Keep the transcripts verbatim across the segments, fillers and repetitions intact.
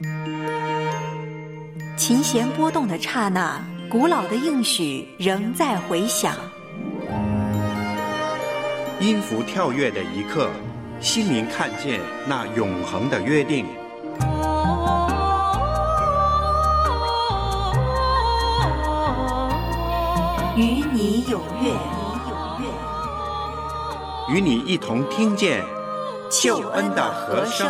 琴弦波动的刹那，古老的应许仍在回响。 音符跳跃的一刻，心灵看见那永恒的约定。 与你有约， 与你一同听见救恩的和声。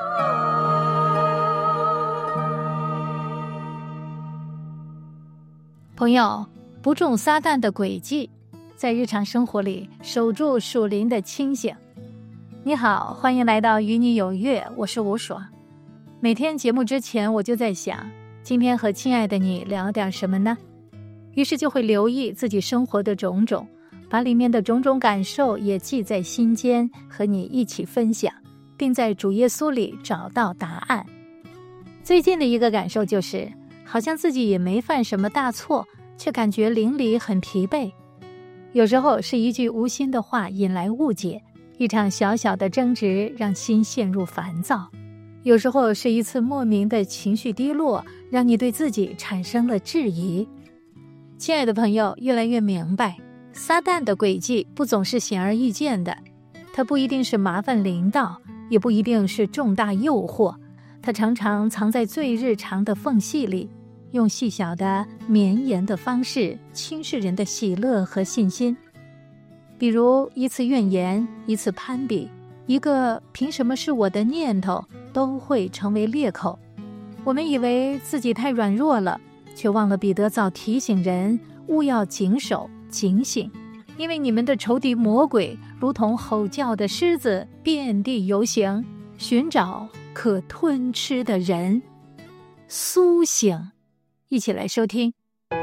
朋友，不中撒旦的诡计，在日常生活里守住属灵的清醒。你好，欢迎来到与你有约，我是吴爽。每天节目之前我就在想，今天和亲爱的你聊点什么呢？于是就会留意自己生活的种种，把里面的种种感受也记在心间，和你一起分享，并在主耶稣里找到答案。最近的一个感受就是，好像自己也没犯什么大错，却感觉灵里很疲惫。有时候是一句无心的话引来误解，一场小小的争执让心陷入烦躁。有时候是一次莫名的情绪低落，让你对自己产生了质疑。亲爱的朋友，越来越明白，撒旦的诡计不总是显而易见的，它不一定是麻烦临到，也不一定是重大诱惑，它常常藏在最日常的缝隙里，用细小的绵延的方式轻视人的喜乐和信心。比如一次怨言，一次攀比，一个凭什么是我的念头，都会成为裂口。我们以为自己太软弱了，却忘了彼得早提醒人务要谨守警醒，因为你们的仇敌魔鬼如同吼叫的狮子，遍地游行，寻找可吞吃的人。苏醒，一起来收听。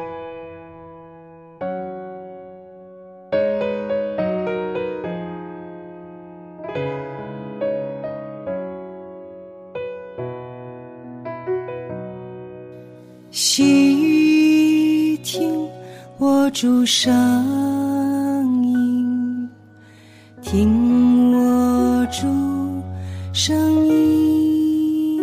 细听我主声音，听我主声音，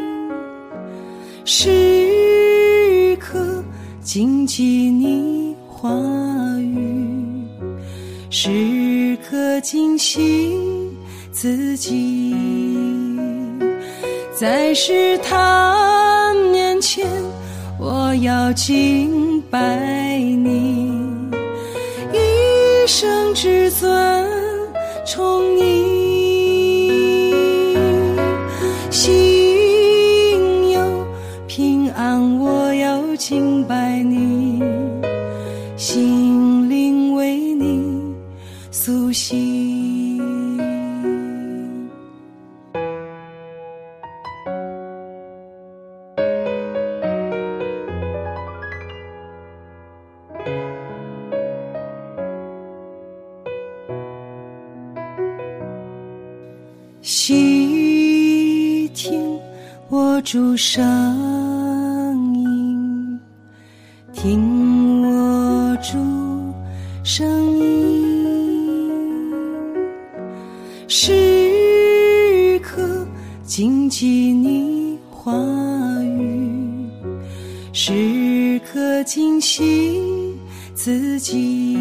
时刻谨记你话语，时刻警醒自己，在试探面前我要敬拜你，一生至尊崇你，心有平安我要敬拜你，心灵为你苏醒。细听我主声音，听我主声音，时刻谨记你话语，时刻警醒自己，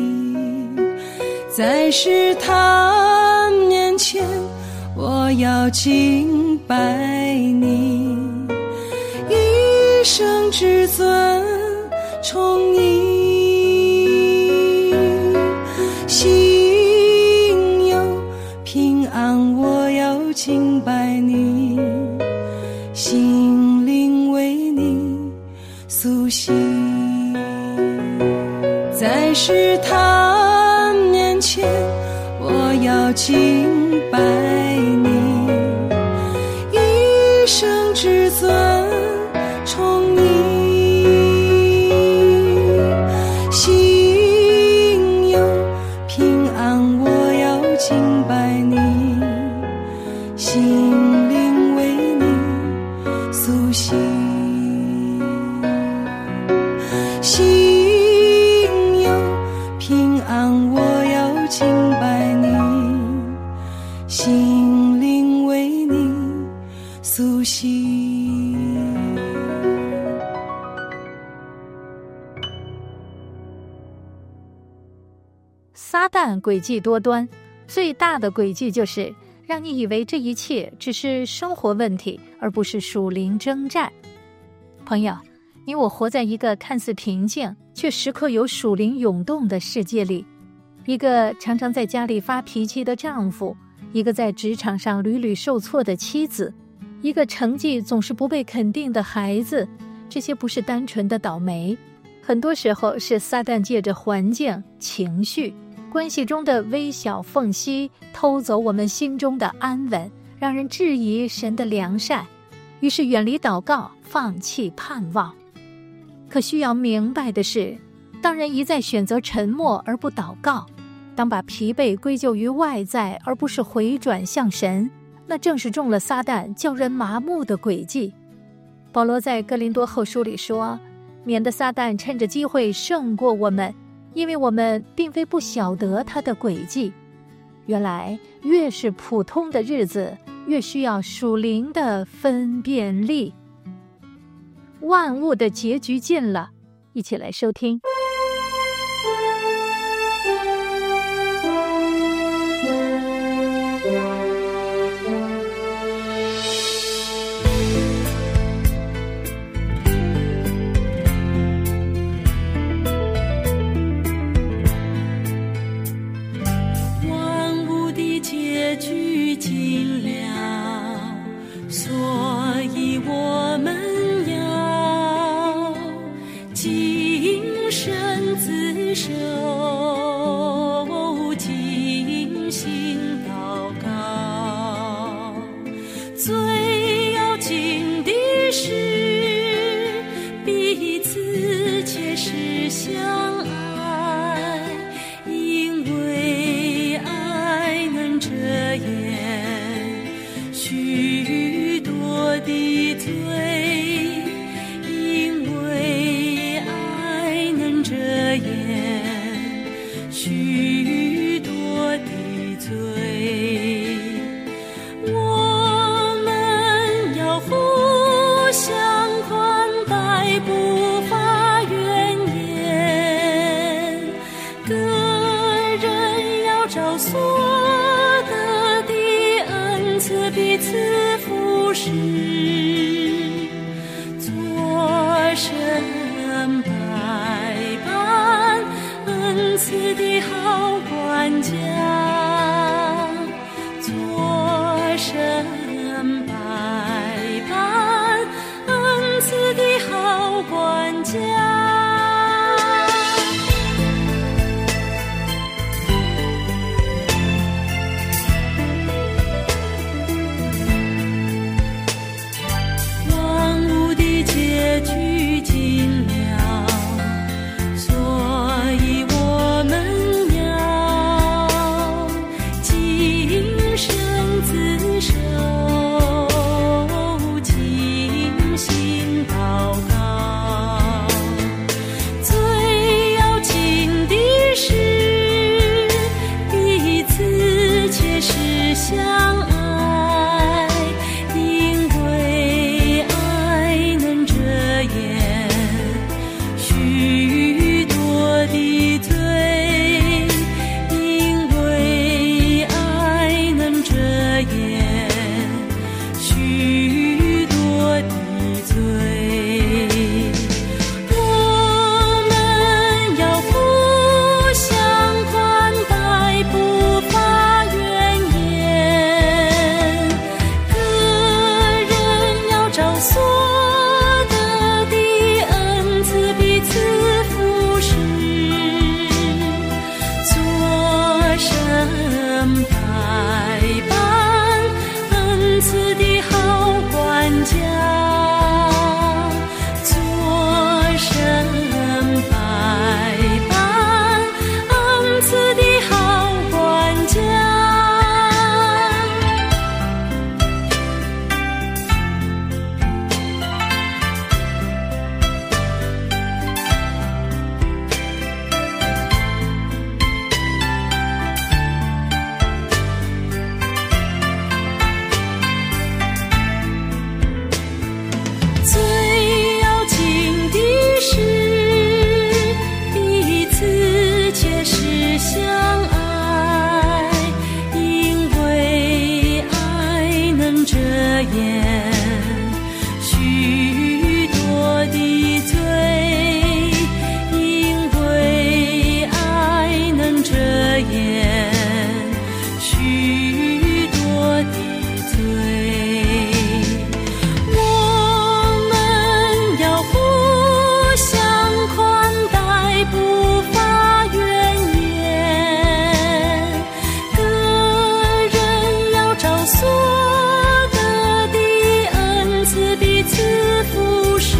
在试探面前我要敬拜你，一生至尊崇你，心有平安我要敬拜你，心灵为你苏醒，在试探面前我要敬拜你，一生至尊崇你，心有平安我要敬拜你，心灵为你苏醒，心有平安我要敬拜你，心灵为你苏醒。 旦诡计多端，最大的诡计就是让你以为这一切只是生活问题，而不是属灵征战。朋友，你我活在一个看似平静却时刻有属灵涌动的世界里，一个常常在家里发脾气的丈夫，一个在职场上屡屡受挫的妻子，一个成绩总是不被肯定的孩子，这些不是单纯的倒霉，很多时候是撒旦借着环境、情绪、关系中的微小缝隙，偷走我们心中的安稳，让人质疑神的良善，于是远离祷告，放弃盼望。可需要明白的是，当人一再选择沉默而不祷告，当把疲惫归咎于外在而不是回转向神，那正是中了撒旦叫人麻木的诡计。保罗在哥林多后书里说，免得撒旦趁着机会胜过我们，因为我们并非不晓得他的诡计。原来越是普通的日子，越需要属灵的分辨力。万物的结局近了，一起来收听。 万物的结局近了，所以我们谨慎自守，尽心祷告。最要紧的是彼此切实相爱，因为爱能遮掩许多的罪。许多的罪，我们要互相宽待，不发怨言，个人要照所得的恩赐彼此服侍，做神百般恩赐的好管家，做神百般恩赐的好管家。 言，许多的罪，因为爱能遮掩许多的罪。我们要互相宽待，不发怨言，个人要照所得的恩赐彼此服侍，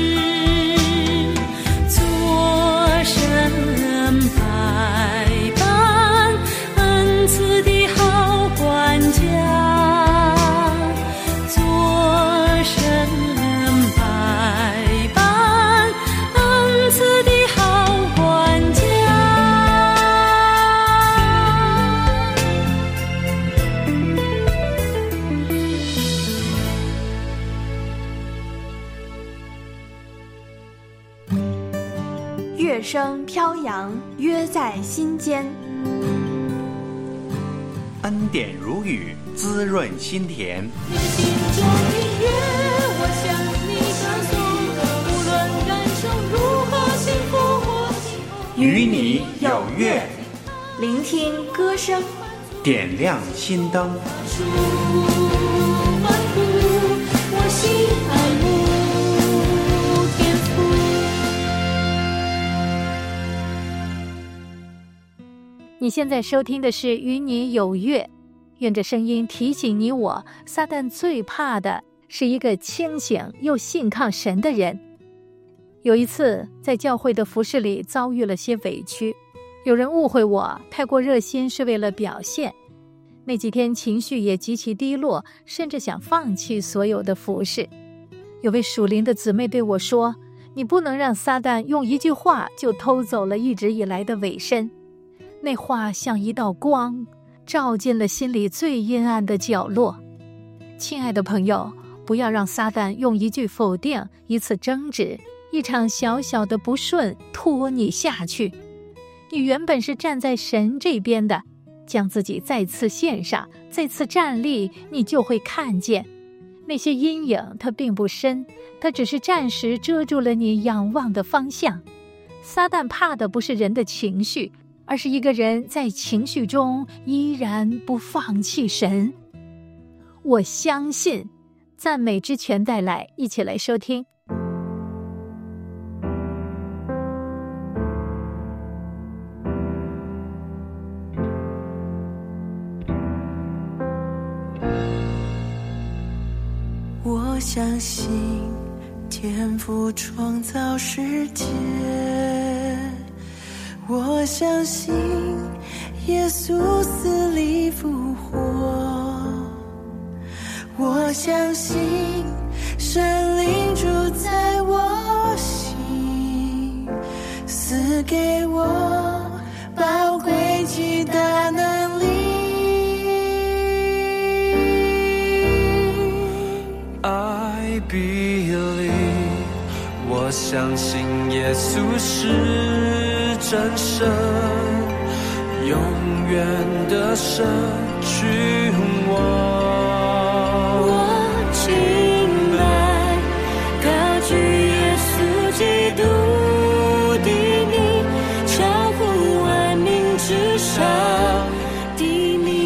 做神百般恩赐的好管家，做神百般恩赐的好管家。 乐声飘扬，约在心间。 恩典如雨，滋润心田。 你心中的乐，我向你唱颂，无论感受如何幸福或幸福， 与你有约， 聆听歌声， 点亮心灯。 主欢呼，我心爱慕天父。 你现在收听的是《与你有约》，愿这声音提醒你我，撒旦最怕的是一个清醒又信靠神的人。有一次在教会的服事里遭遇了些委屈，有人误会我太过热心是为了表现，那几天情绪也极其低落，甚至想放弃所有的服事。有位属灵的姊妹对我说，你不能让撒旦用一句话就偷走了一直以来的委身。那话像一道光，照进了心里最阴暗的角落。亲爱的朋友，不要让撒旦用一句否定，一次争执，一场小小的不顺拖你下去。你原本是站在神这边的，将自己再次献上，再次站立，你就会看见那些阴影它并不深，它只是暂时遮住了你仰望的方向。撒旦怕的不是人的情绪，而是一个人在情绪中依然不放弃神。我相信，赞美之泉带来，一起来收听。 我相信天父创造世界，我相信耶稣死里复活，我相信神灵住在我心，赐给我宝贵极大能力。 I believe， 我相信耶稣是真神，永远的神君王。 我敬拜高举耶稣基督的名，超乎万民之上的名。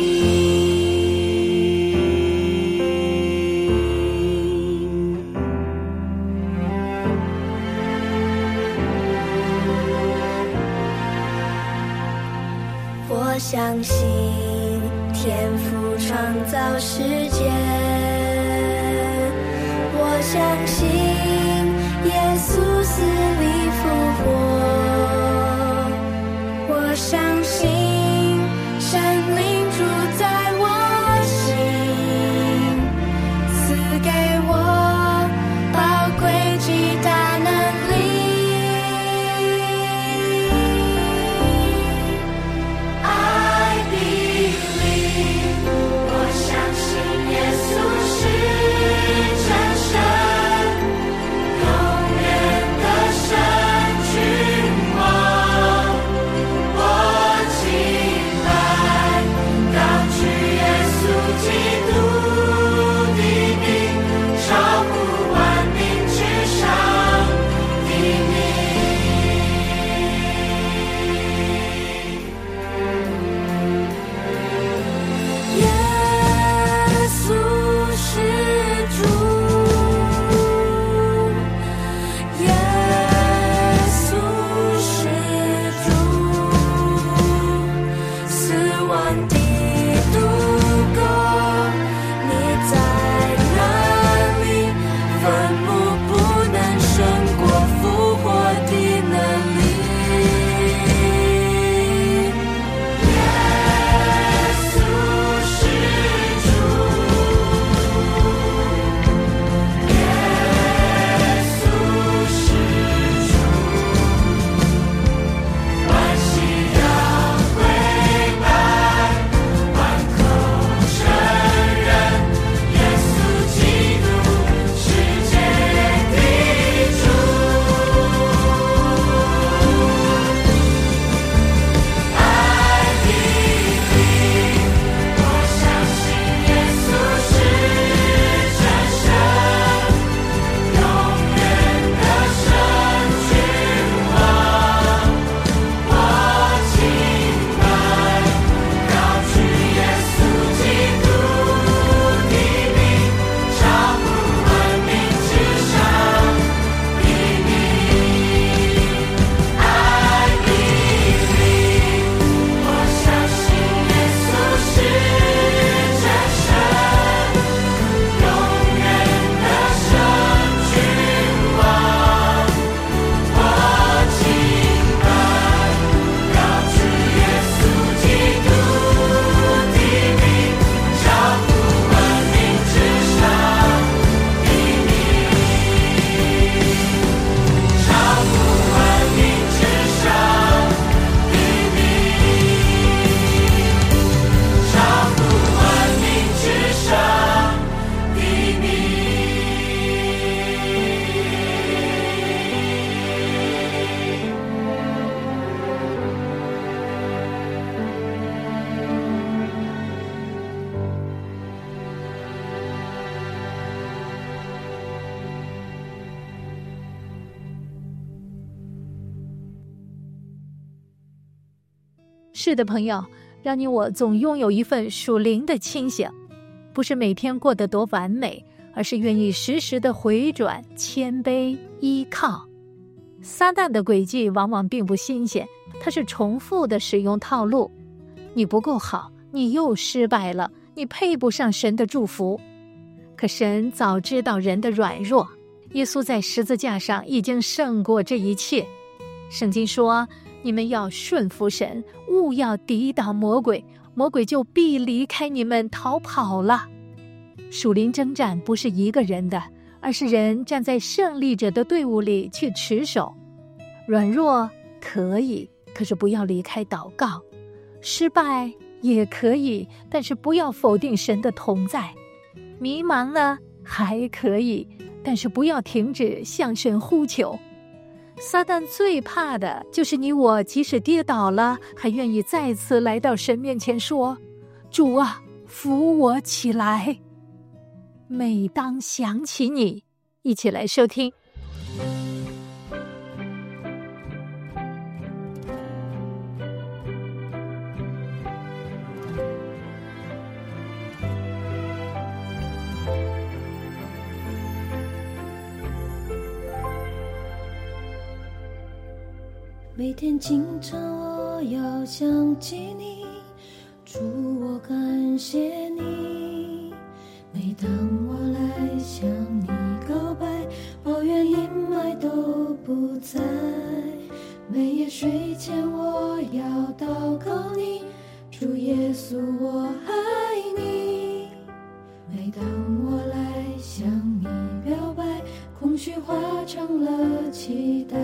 我相信天父创造世界，我相信耶稣死里复活，我相信神灵住在我心，赐给我宝贵极大能力。神，永远的神。 是的，朋友，让你我总拥有一份属灵的清醒，不是每天过得多完美，而是愿意时时的回转、谦卑、依靠。撒旦的诡计往往并不新鲜，它是重复的使用套路。你不够好，你又失败了，你配不上神的祝福。可神早知道人的软弱，耶稣在十字架上已经胜过这一切。圣经说，你们要顺服神，勿要抵挡魔鬼，魔鬼就必离开你们逃跑了。属灵征战不是一个人的，而是人站在胜利者的队伍里去持守。软弱可以，可是不要离开祷告；失败也可以，但是不要否定神的同在；迷茫呢，还可以，但是不要停止向神呼求。撒旦最怕的就是你我即使跌倒了，还愿意再次来到神面前说，主啊，扶我起来。每当想起你，一起来收听。 每天清晨我要想起你，主我感谢你。每当我来向你告白，抱怨阴霾都不在。每夜睡前我要祷告你，主耶稣我爱你。每当我来向你表白，空虚化成了期待。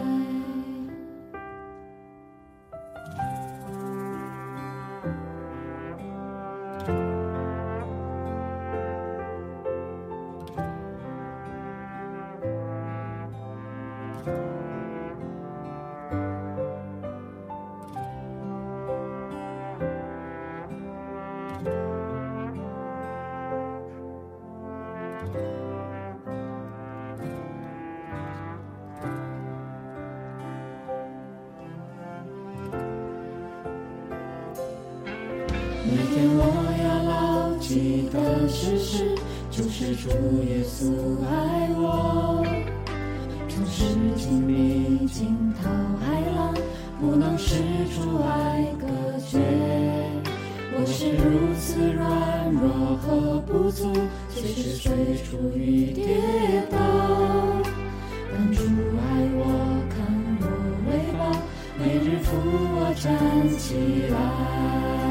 每天我要牢记的事实，就是主耶稣爱我。纵使经历惊涛骇浪，不能使主爱隔绝。我是如此软弱和不足，随时随处于跌倒。但主爱我，看我为宝，每日扶我站起来。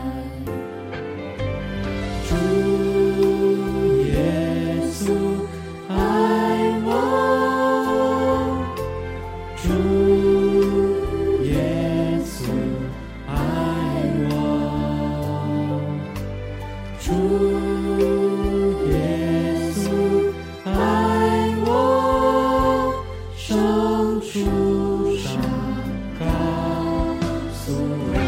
主耶稣爱我，主耶稣爱我，主耶稣爱我，圣书上告诉我。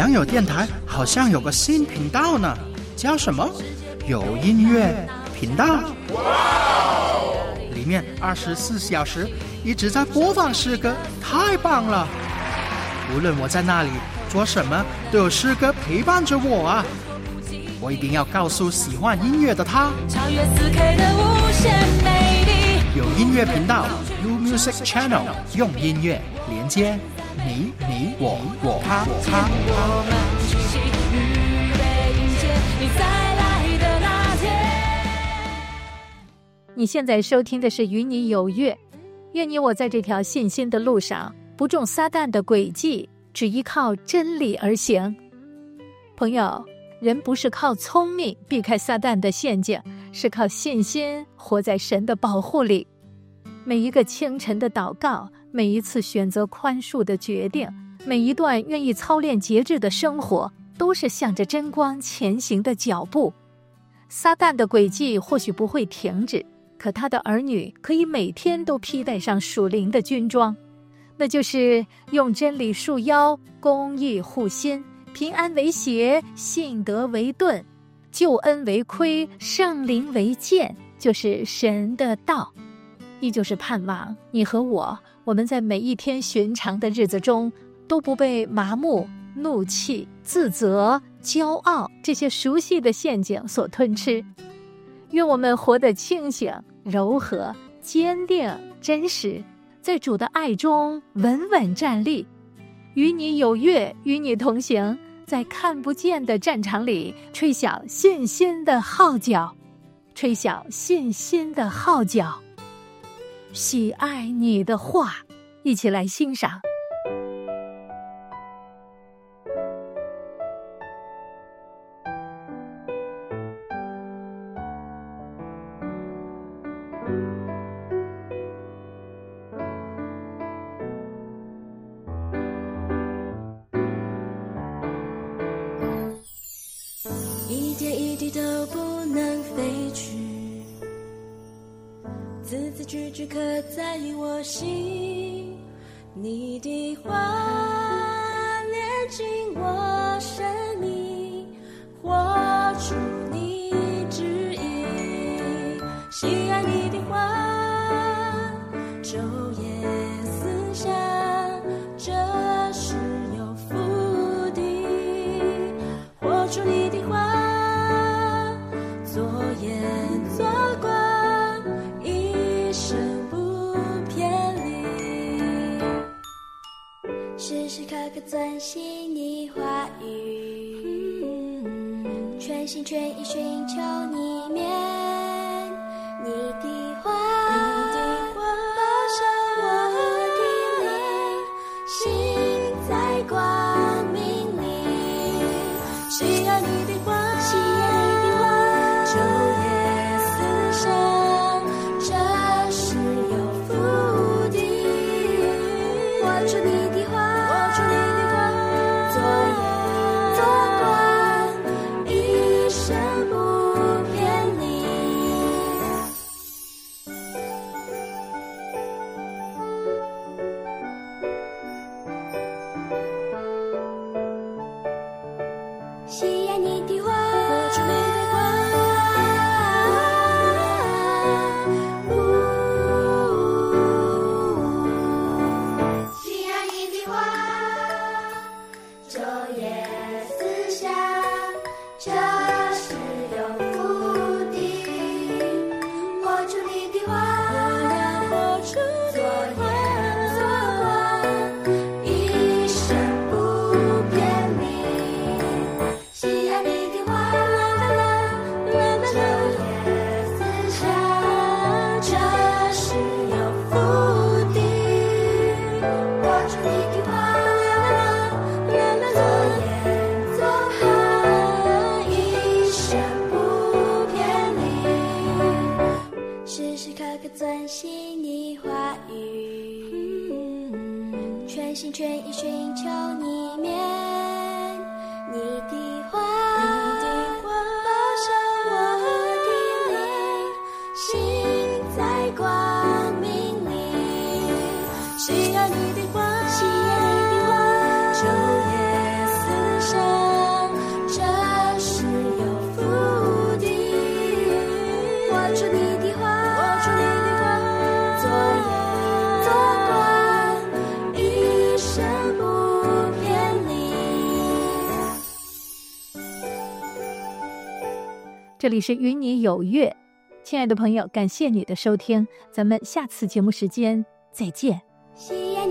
良友电台好像有个新频道呢，叫什么？有音乐频道。里面二十四小时一直在播放诗歌，太棒了！无论我在那里做什么，都有诗歌陪伴着我啊！我一定要告诉喜欢音乐的他， 超越 四 K 的无限美丽。 有音乐频道 U Music Channel， 用音乐连接你你我我他他。 我们齐心预备迎接你再来的那天。 你现在收听的是与你有约，愿你我在这条信心的路上不中撒旦的诡计，只依靠真理而行。朋友，人不是靠聪明避开撒旦的陷阱，是靠信心活在神的保护里。每一个清晨的祷告，每一次选择宽恕的决定，每一段愿意操练节制的生活，都是向着真光前行的脚步。撒旦的诡计或许不会停止，可他的儿女可以每天都披戴上属灵的军装，那就是用真理束腰，公义护心，平安为鞋，信德为盾，救恩为盔，圣灵为剑，就是神的道。依旧是盼望你和我，我们在每一天寻常的日子中，都不被麻木、怒气、自责、骄傲这些熟悉的陷阱所吞吃。愿我们活得清醒、柔和、坚定、真实，在主的爱中稳稳站立。与你有约，与你同行，在看不见的战场里吹响信心的号角，吹响信心的号角。喜爱你的话，一起来欣赏。 一点一滴都不能飞去，字字句句刻在我心，你的话炼进我生命，活出你旨意，喜爱你的话，昼夜思想，这是有福的，活出你的话，左眼左光，一生不偏离，时时刻刻遵行你话语，全心全意寻求你面，你的话保守我的灵，行在光明里，喜爱你的话，喜爱你的话，昼夜思想，这是有福的，活出你的话，活出你的话，左眼左光，一生不偏离。喜爱你的话，活出你的话，喜爱你的话，昼夜思想，这是有福的，活出你的话，我要活出左眼左光，一生不偏离，喜爱你的话，昼夜思想，这是有福的，活出你的话，左眼左光，一生不偏离，时时刻刻遵行你话语，全心全意寻求你面，你的话保守我的灵，行在光明里，喜爱你的话，喜爱你的话，昼夜思想， 这里是与你有约，亲爱的朋友，感谢你的收听，咱们下次节目时间再见。 喜